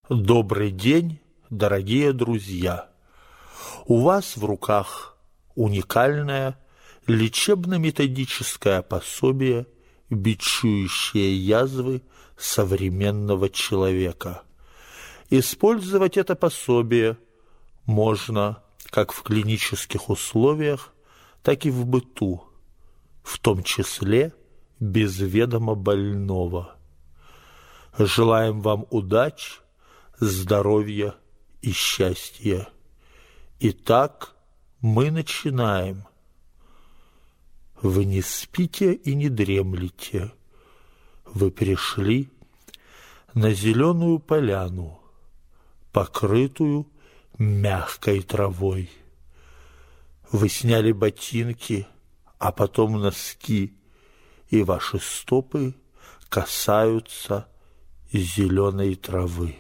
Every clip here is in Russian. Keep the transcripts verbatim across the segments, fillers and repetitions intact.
Добрый день, дорогие друзья! У вас в руках уникальное лечебно-методическое пособие, бичующее язвы современного человека. Использовать это пособие можно как в клинических условиях, так и в быту, в том числе без ведома больного. Желаем вам удачи, здоровья и счастья. Итак, мы начинаем. Вы не спите и не дремлете. Вы пришли на зеленую поляну, покрытую мягкой травой. Вы сняли ботинки, а потом носки, и ваши стопы касаются зеленой травы.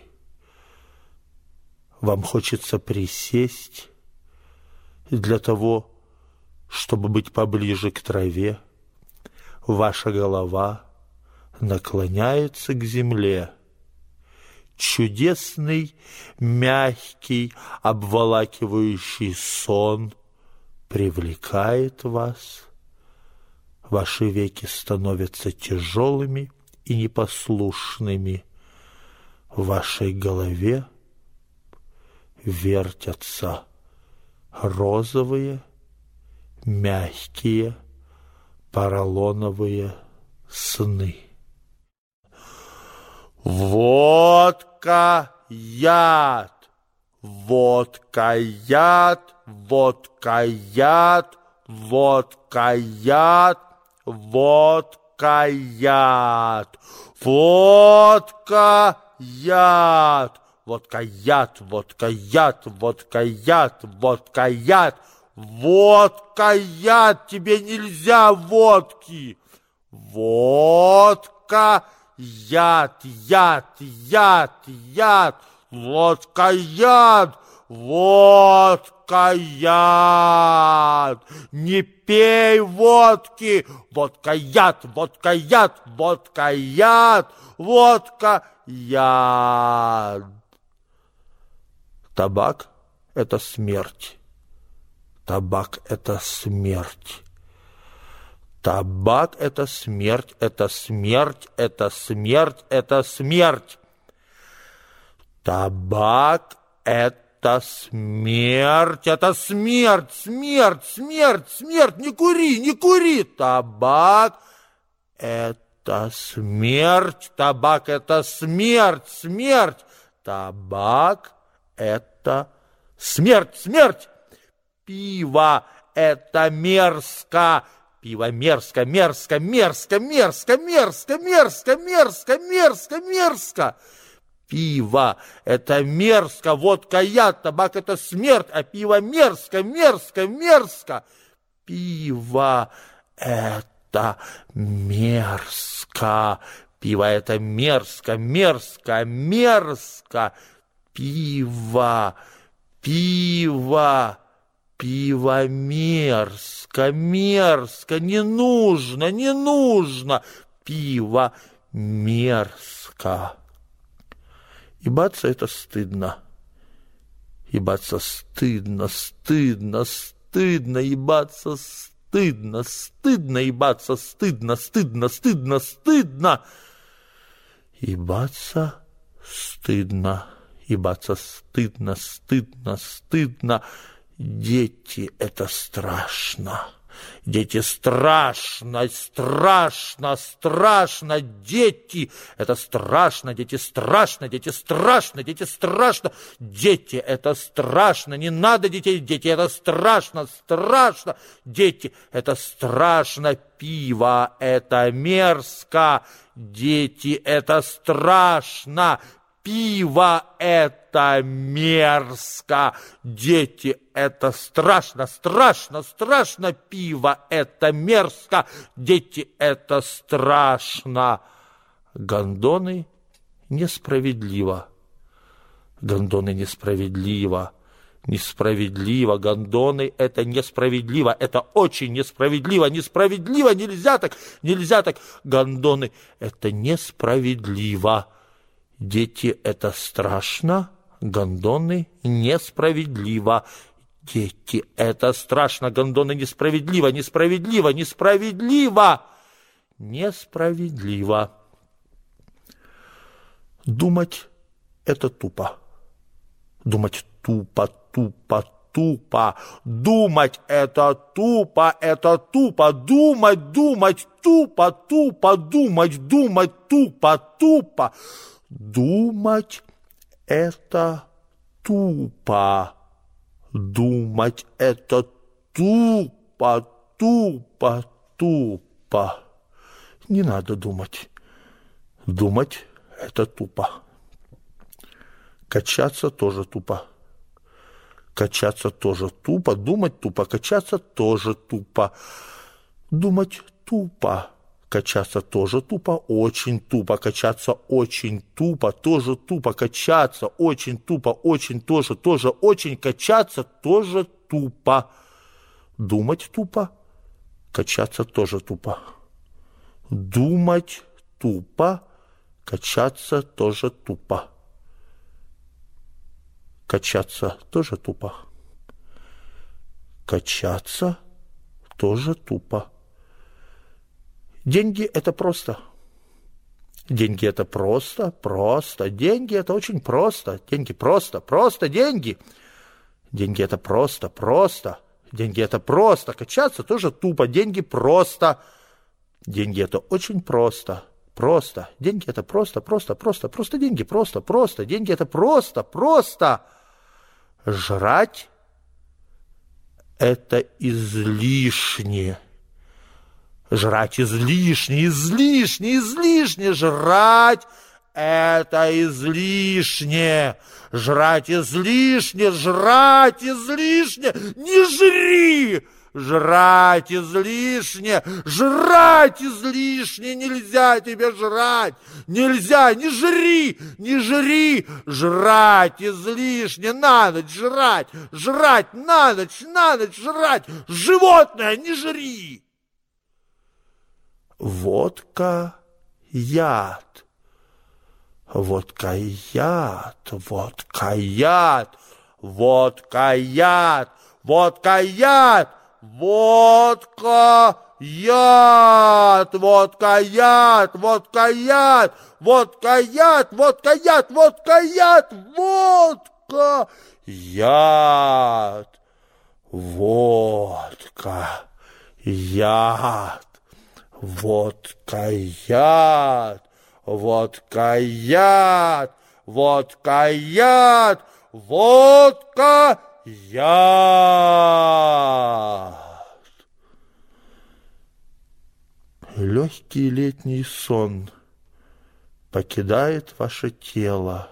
Вам хочется присесть для того, чтобы быть поближе к траве. Ваша голова наклоняется к земле. Чудесный, мягкий, обволакивающий сон привлекает вас. Ваши веки становятся тяжелыми и непослушными. В вашей голове вертятся розовые, мягкие, поролоновые сны. Водка, яд, водка, яд, водка, яд, водка, яд, водка, яд, водка, яд. Водка, яд, водка, яд, водка, яд, водка, яд, водка, яд, тебе нельзя водки. Водка, яд, яд, яд, яд, водка, яд, водка, яд. Не пей водки, водка, яд, водка, яд, водка, яд, водка, яд. Табак – это смерть. Табак – это смерть. Табак – это смерть, это смерть, это смерть, это смерть. Табак – это смерть, это смерть, смерть, смерть, смерть. Не кури, не кури. Табак – это смерть, табак – это смерть, смерть. Табак – это смерть, смерть. Пиво – это мерзко. Пиво мерзко, мерзко, мерзко, мерзко, мерзко, мерзко, мерзко, мерзко, мерзко. Пиво – это мерзко. Водка – яд, табак – это смерть, а пиво мерзко, мерзко, мерзко. Пиво – это мерзко. Пиво – это мерзко, мерзко, мерзко. Пиво, пиво, пиво мерзко, мерзко, не нужно, не нужно. Пиво мерзко. Ебаться это стыдно. Ебаться стыдно, стыдно, стыдно, ебаться стыдно, стыдно, ебаться стыдно, стыдно, стыдно, стыдно. Ебаться стыдно. Ебаться стыдно, стыдно, стыдно. Дети – это страшно. Дети страшно, страшно, страшно. Дети – это страшно, дети страшно, дети страшно, дети страшно. Дети – это страшно. Не надо детей, дети – это страшно, страшно. Дети – это страшно. Пиво – это мерзко. Дети – это страшно. Пиво – это мерзко. Дети – это страшно, страшно, страшно. Пиво – это мерзко. Дети – это страшно. Гондоны несправедливо. Гондоны несправедливо. Несправедливо. Гондоны – это несправедливо. Это очень несправедливо. Несправедливо. Нельзя так. Нельзя так. Гондоны – это несправедливо. Дети, это страшно, гондоны несправедливо. Дети, это страшно, гондоны несправедливо, несправедливо, несправедливо, несправедливо. Думать – это тупо. Думать тупо, тупо, тупо. Думать – это тупо, это тупо. Думать, думать, тупо, тупо, думать, думать, тупо, тупо. Думать – это тупо. Думать – это тупо, тупо, тупо. Не надо думать. Думать – это тупо. Качаться тоже тупо. Качаться тоже тупо. Думать тупо. Качаться тоже тупо. Думать тупо. Качаться тоже тупо. Очень тупо. Качаться очень тупо. Тоже тупо. Качаться очень тупо. Очень тоже. Тоже очень. Качаться тоже тупо. Думать тупо. Качаться тоже тупо. Думать тупо. Качаться тоже тупо. Качаться тоже тупо. Качаться тоже тупо. Деньги – это просто. Деньги – это просто, просто. Деньги – это очень просто. Деньги просто, просто деньги. Деньги – это просто, просто. Деньги – это просто. Качаться тоже тупо. Деньги просто. Деньги – это очень просто. Просто. Деньги – это просто, просто, просто. Просто деньги, просто, просто. Деньги – это просто, просто. Жрать – это излишне. Жрать излишне, излишне, излишне. Жрать – это излишне. Жрать излишне, жрать излишне. Не жри! Жрать излишне, жрать излишне, нельзя тебе жрать, нельзя, не жри, не жри, жрать излишне, на ночь жрать, жрать на ночь, на ночь жрать, животное, не жри. Водка – яд, водка – яд, водка – яд, водка – яд, водка – яд. Водка, яд, водка, яд, водка, яд, водка, яд, водка, яд, водка, яд, водка, яд, водка, яд, водка, яд, водка, яд, водка, яд, водка, яд. Легкий летний сон покидает ваше тело.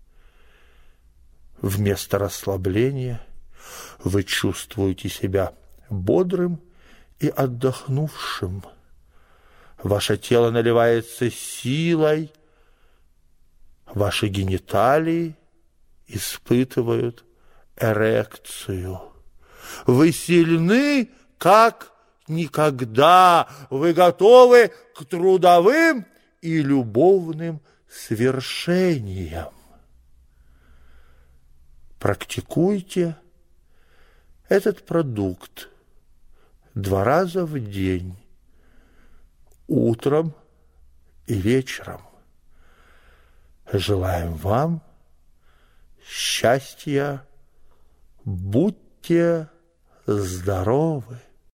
Вместо расслабления вы чувствуете себя бодрым и отдохнувшим. Ваше тело наливается силой, ваши гениталии испытывают эрекцию. Вы сильны, как никогда. Вы готовы к трудовым и любовным свершениям. Практикуйте этот продукт два раза в день, утром и вечером. Желаем вам счастья. Будьте здоровы!